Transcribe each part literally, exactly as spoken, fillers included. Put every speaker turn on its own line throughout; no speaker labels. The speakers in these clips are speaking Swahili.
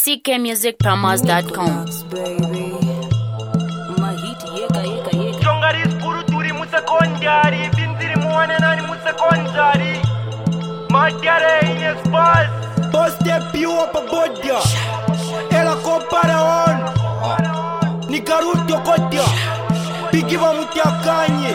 C K music promos dot com.
Jongari skuru turi musekondari, bintiri muwane nani musekondari. Madiare in espace. Poste più pa bodia. Ela compara on. Ni garuto kodia. Bigiva mutiakanye.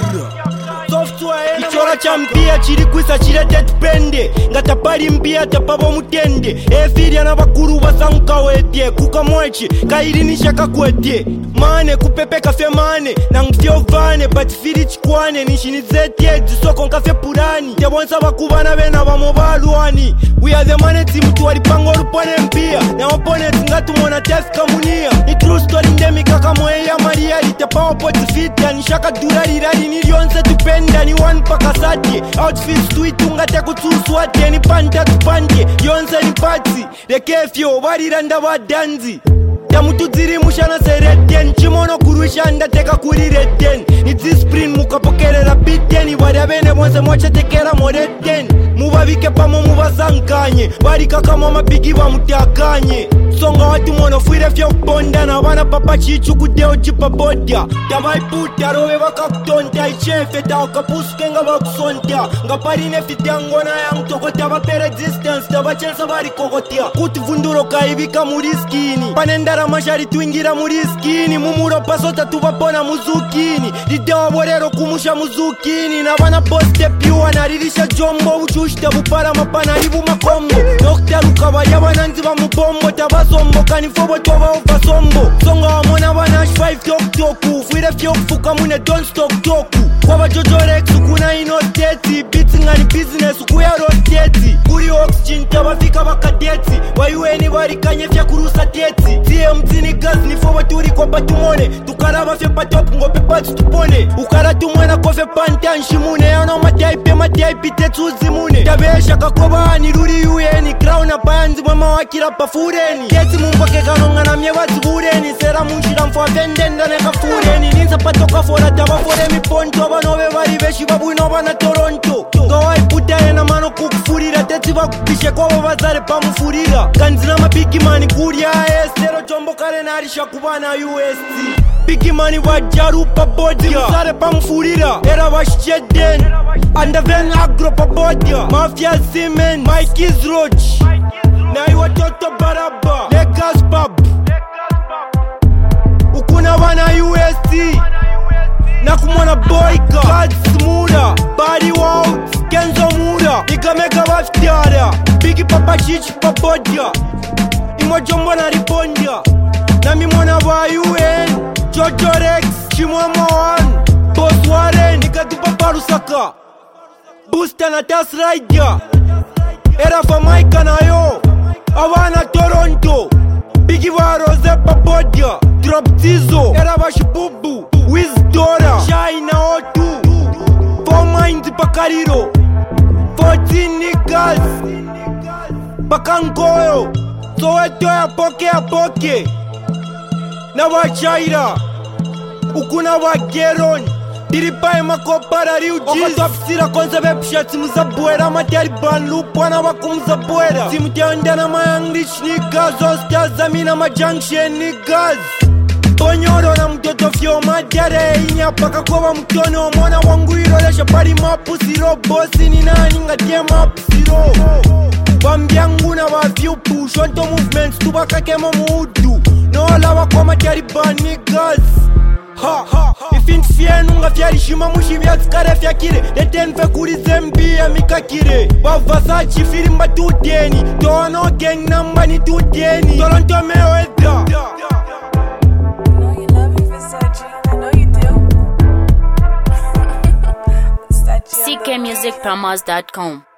Software ichora champia chirikuisa chirete tupende ngatapari mbia tapabo mutende efiri anabakuru basankawete kukamwechi kairinisha kakwete mane kupepeka fe mane nangfyo vane but firi chikwane nishinizete zisoko nkafe purani tebonsa bakubana bena bamobalwani we are the money team tuwalipango rupone mpia na opponents ngatumona test kamunia ni true story ndemika kamweya maria litepawa poti fit ya nishaka durari rari nilionse tupenda ni one paka sati outfits tuitunga te kutsuswati ni panta tupande yonse ni pati lekefyo bariranda badanzi tamutuziri mushana sereten chimono kurushanda teka kuri reten it's spring mukapokerera biten barabene bonse mocha tekera moreten mubabike pamo mubasankanye barika kama mabigi bamutakanye songa watu mono fuire fyo bonda na bana papa chichuku deo jipa bodia tabai puta rowe bakakutonta ichefe ta okapuske nga bakusonta nga parine fitiango na yang tokota bapere distance tabachensa bari kokotia kutivunduro kaibika muriskini panendara mashari tuingira muriskini mumuro pasota tubapona muzukini lideo borero kumusha muzukini na bana poste piwa naririsha jombo uchushita bupara mapana ibu makombo Dokta lukabaya bananzi bamubombo tabasombo kanifobo toba ufasombo songa wamona banash five tok toku fuire fyo kufuka mune don't stop toku kwaba jojo rex kuna inoteti beats ngani business kuya roteti kuri oxygen tabafika bakadeti wayueni barikanye fya kurusa teti tie mtini gas ni fobo turi kopa tumone tukaraba fye patop ngope pats tupone ukara tumwena kofe panta nshimune yana mataipe mataipe tetsuzi mune tabesha kakoba ni ruri yueni crown abanzi mwema wakira pafureni keti mumbake kanongana mye wazigureni sera munshira mfwa vendenda neka fureni ninsa patoka fora taba fore miponto abanobe bari beshi babuino bana Toronto ngawai puta ena mano kukufurira teti bakupishe kwa babazare pamufurira kanzina mabigi mani kuria estero jombo kare narisha kubana U S T bigi mani wajaru pa bodia musare pamufurira era bashjeden andaven agro pa bodia mafia semen Mike is roach na iwa toto baraba Legas pub ukuna wana U S T na kumona boyka Kads Mura Body Wout Kenzo Mura Ikameka waftara Bigi papa chichi papodia Imo jombo na ripondia na mimona wa U N Jojo Rex Chimwemo one Boss Warren Nikatupa parusaka Booster na Tas Rider Era fa Maika na yo Awana Toronto Bigi wa Rose papodia Drop Tizo Era wa Shibubu Wizdora China O two Four Minds Pakariro Fourteen niggas Pakankoyo Soweto ya poke ya poke na wachaira ukuna wa Geron diripae makopara riujiz okatwapsira konse bepsha timu za bwera matari banlupu wana wakumza bwera timu tiandana mayanglish niggas ostazamina majunction niggas Bonyoro na mtoto fyo madare inya paka kwa mtono mwana wangu irolesha pari mapu siro bosi ni nani ngatie mapu siro Bambiangu na wavyupu shonto movements tubaka kemo muudu Nola wakwa matari banigas Ha ha Ifinti fienu nga fyari shima mushi vyatskare fyakire Detenfe kuri zembi ya mikakire Wavasachi firimba tuteni Tono gang namba ni tuteni Toronto meo edda
C K music promos dot com.